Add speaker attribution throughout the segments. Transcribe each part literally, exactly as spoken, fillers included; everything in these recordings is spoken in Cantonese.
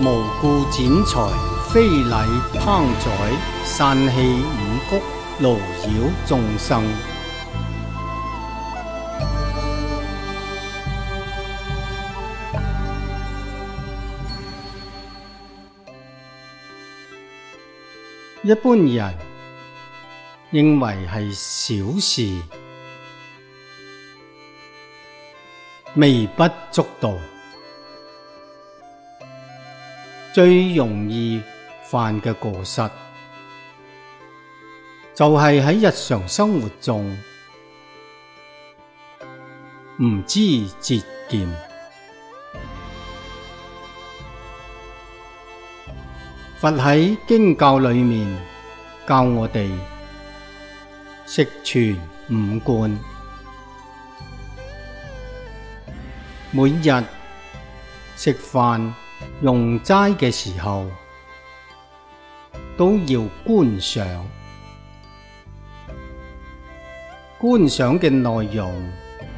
Speaker 1: 無故剪裁，非禮烹宰，散戲五穀，勞擾眾生。一般人認為係小事，微不足道。最容易犯嘅過失，就係喺日常生活中唔知節儉。佛喺經教裏面教我哋食全五貫，每日食飯用齋嘅時候都要觀想，觀想嘅內容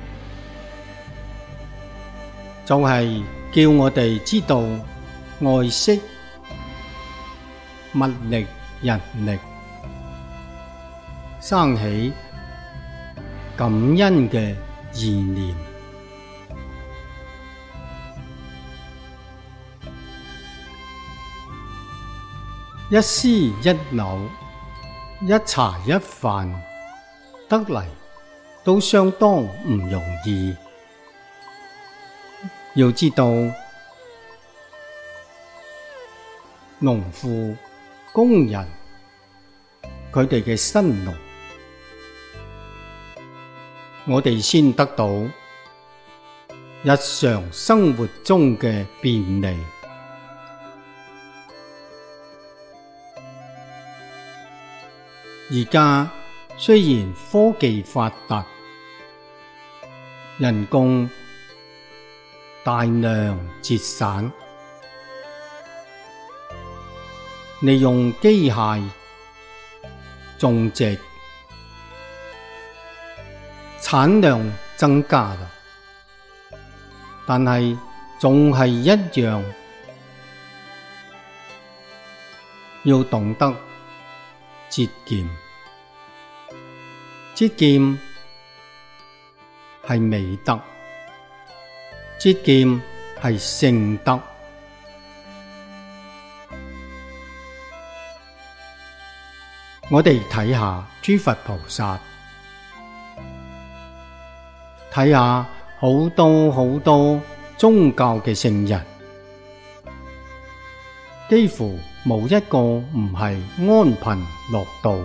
Speaker 1: 就係叫我哋知道愛惜物力、人力，生起感恩嘅意念。一絲一縷，一茶一飯，得嚟都相當唔容易。要知道，農夫、工人佢哋嘅辛勞，我哋先得到日常生活中嘅便利。而家雖然科技發達，人工大量節省，利用機械種植，產量增加啦，但係仲係一樣要懂得節儉。節儉係美德，節儉係聖德。我哋睇下諸佛菩薩，睇下好多好多宗教嘅聖人，幾乎冇一個唔係安貧樂道。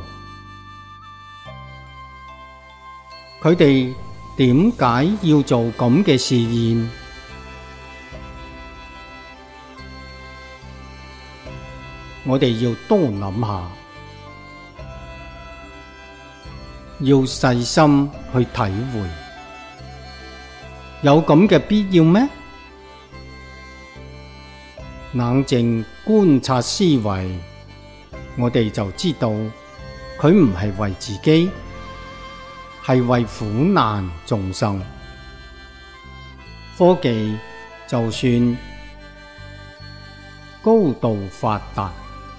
Speaker 1: 佢哋點解要做咁嘅示現？我哋要多諗下，要細心去體會，有咁嘅必要咩？冷靜觀察思維，我哋就知道佢唔係為自己，係為苦難眾生。科技就算高度發達，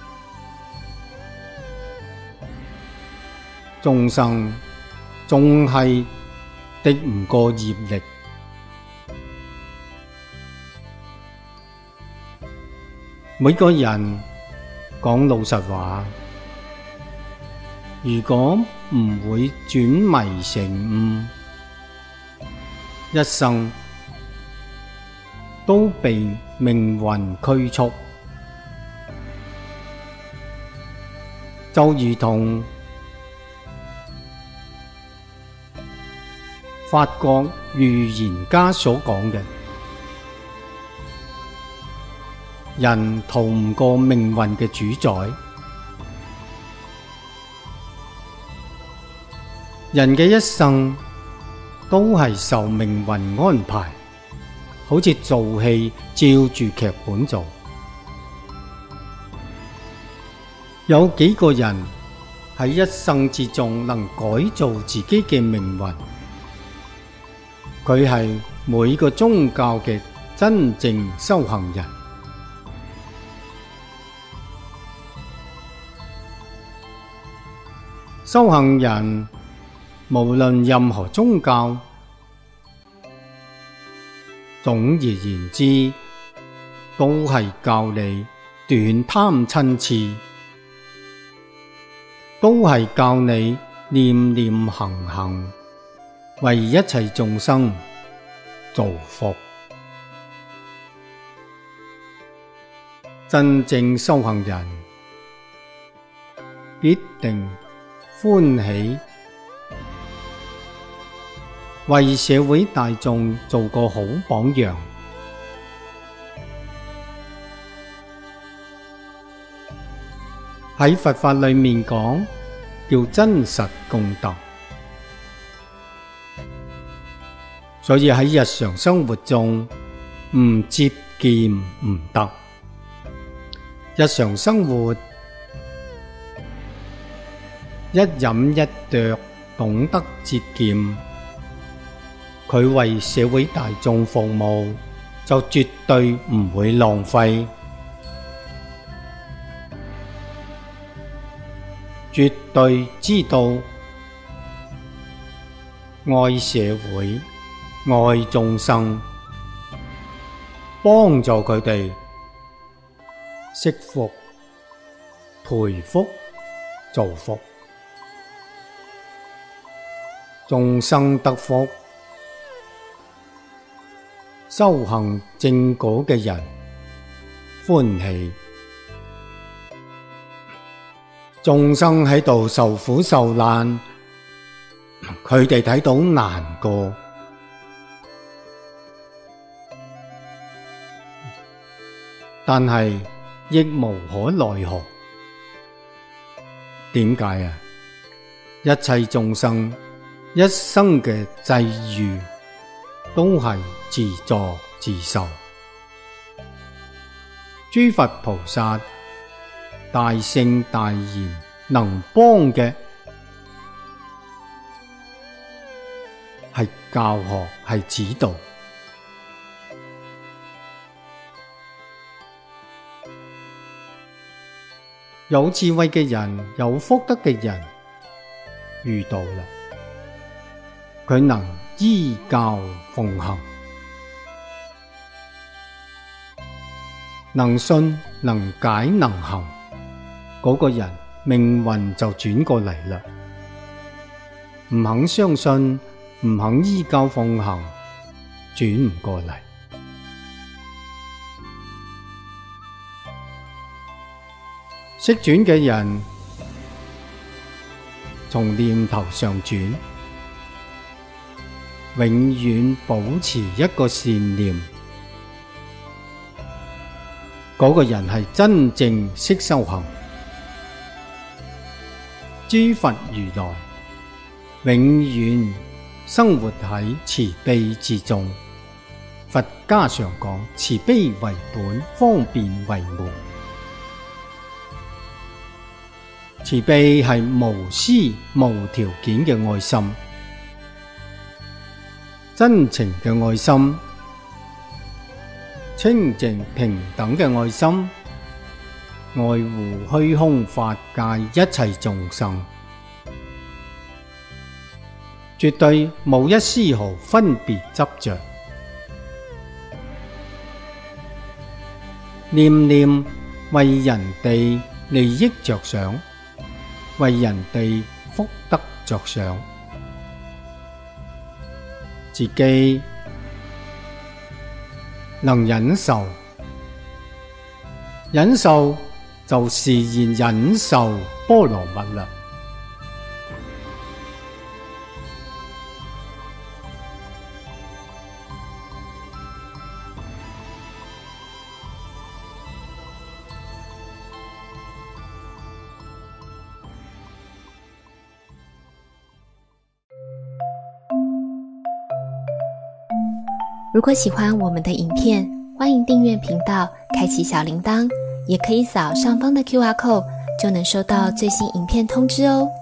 Speaker 1: 眾生仲係敵唔過業力。每個人講老實話，如果唔會轉迷成悟，一生都被命運拘束，就如同法國預言家所講嘅，人逃唔過命運嘅主宰。人嘅一生都係受命運安排，好似做戲照住劇本做。有幾個人喺一生之中能改造自己嘅命運？佢係每個宗教嘅真正修行人。 修行人無論任何宗教，總而言之，都係教你斷貪嗔癡，都係教你念念行行，為一切眾生造福。真正修行人必定歡喜，為社會大眾做個好榜樣。喺佛法裏面講，叫真實功德。所以喺日常生活中唔節儉唔得。日常生活一飲一啄懂得節儉，佢為社會大眾服務，就絕對唔會浪費，絕對知道愛社會、愛眾生，幫助佢哋惜福、培福、造福，眾生得福，修行正果嘅人歡喜，眾生喺度受苦受難，佢哋睇到難過，但係亦無可奈何。點解啊？一切眾生一生嘅際遇都係自作自受。諸佛菩薩大聖大賢能幫嘅係教學，係指導。有智慧嘅人，有福德嘅人遇到啦，佢能依教奉行，能信能解能行，嗰個人命運就轉過嚟啦。唔肯相信，唔肯依教奉行，轉唔過嚟。識轉嘅人，從念頭上轉，永遠保持一個善念，嗰個人係真正識修行。諸佛如來永遠生活喺慈悲之中。佛家常講，慈悲為本，方便為門。慈悲係無私無條件嘅愛心，真情嘅愛心，清淨平等嘅愛心，愛護虛空法界一切眾生，絕對冇一絲毫分別執着，念念為人哋利益着想，為人哋福德着想，自己能忍受，忍受就自然忍受波羅蜜啦。
Speaker 2: 如果喜欢我们的影片，欢迎订阅频道，开启小铃铛，也可以扫上方的 Q R code， 就能收到最新影片通知哦。